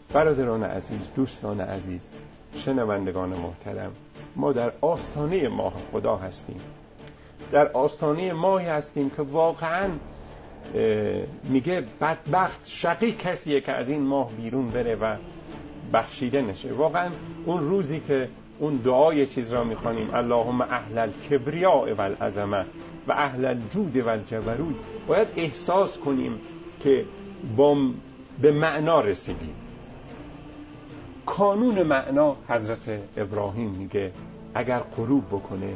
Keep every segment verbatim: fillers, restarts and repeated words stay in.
برادران عزیز، دوستان عزیز، شنوندگان محترم، ما در آستانه ماه خدا هستیم. در آستانه ماهی هستیم که واقعاً میگه بدبخت شقی کسیه که از این ماه بیرون بره و بخشیده نشه. واقعاً اون روزی که اون دعای چیز را میخوانیم، اللهم اهل الکبریاء والعظمه و اهل الجود والجبروت، باید احساس کنیم که با به معنا رسیدیم. کانون معنا حضرت ابراهیم میگه اگر غروب بکنه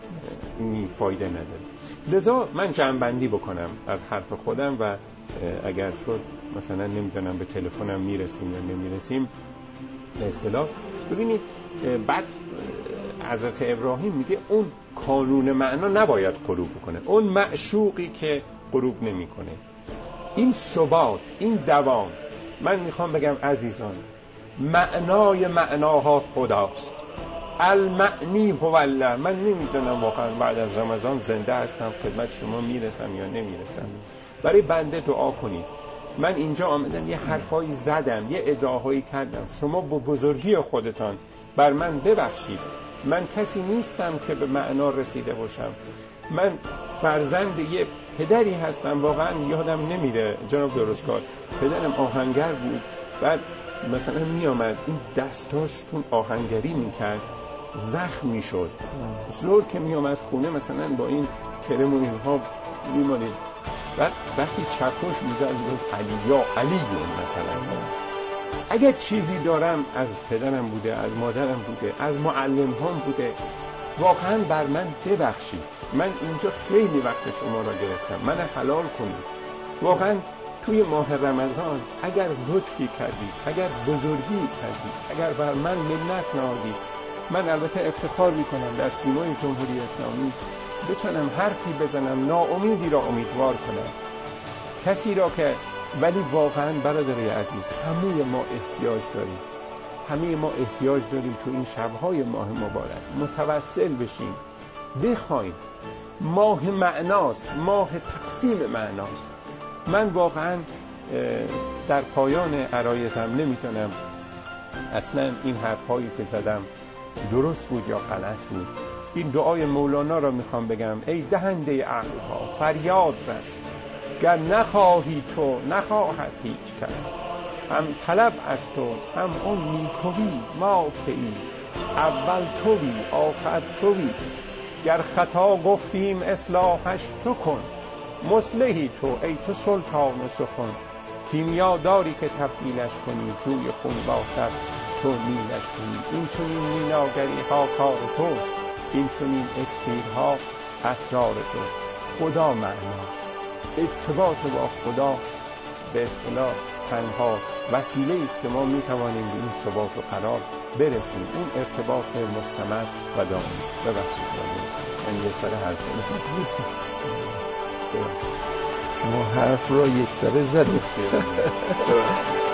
این فایده نداره. لذا من جمع‌بندی بکنم از حرف خودم و اگر شد مثلا نمیدونم به تلفنم میرسیم یا نمیرسیم به اصطلاح. ببینید بعد حضرت ابراهیم میگه اون کانون معنا نباید غروب بکنه، اون معشوقی که غروب نمیکنه، این ثبات، این دوام. من میخوام بگم عزیزان، معنای معناها خداست. المعنی هو الله. من نمیدونم واقعا بعد از رمضان زنده هستم خدمت شما میرسم یا نمیرسم. برای بنده دعا کنید. من اینجا آمدم یه حرفایی زدم، یه ادعاهایی کردم، شما با بزرگی خودتان بر من ببخشید. من کسی نیستم که به معنا رسیده باشم. من فرزند یه پدری هستم، واقعا یادم نمیره جناب درستکار، پدرم آهنگر بود، بعد مثلا می آمد این دستاش چون آهنگری میکرد زخم میشد، زور که می آمد خونه مثلا با این کرم و اینها میمانید، بعد وقتی چکش میزد بود علی یا علی مثلا. اگر چیزی دارم از پدرم بوده، از مادرم بوده، از معلم هم بوده، واقعا بر من ببخشید. من اینجا خیلی وقت شما را گرفتم، من حلال کنید. واقعا توی ماه رمضان اگر لطفی کردید، اگر بزرگی کردید، اگر بر من منت نهادید، من البته افتخار میکنم در سیمای جمهوری اسلامی بتونم حرفی بزنم ناامیدی را امیدوار کنم، کسی را که، ولی واقعا برادرای عزیز همه ما احتیاج داریم، همه ما احتیاج داریم تو این شبهای ماه مبارک متوسل بشیم، بخوایم. ماه معناست، ماه تقسیم معناست. من واقعا در پایان عرایزم نمیتونم اصلا این حرفهایی که زدم درست بود یا غلط بود. این دعای مولانا را میخوام بگم: ای دهنده عقلها فریاد رس، گر نخواهی تو نخواهد هیچ کس، هم طلب از تو هم اون نیکوی ما که ای، اول توی آخر توی، گر خطا گفتیم اصلاحش تو کن، مصلحی تو ای تو سلطان سخن، کیمیا داری که تبدیلش کنی، جوی خون باشد تو نیلش کنی. این چنین میناگری ها کار تو، این چنین اکسیرها اسرار تو. خدا معنا، ارتباط با خدا به اصطلاح تنها وسیله است که ما میتوانیم به این ثبات و قرار برسیم، اون ارتباط مستمر و دائمی. ببخشید من یه سر حرف نیست، ما حرف را یک سره زدیم.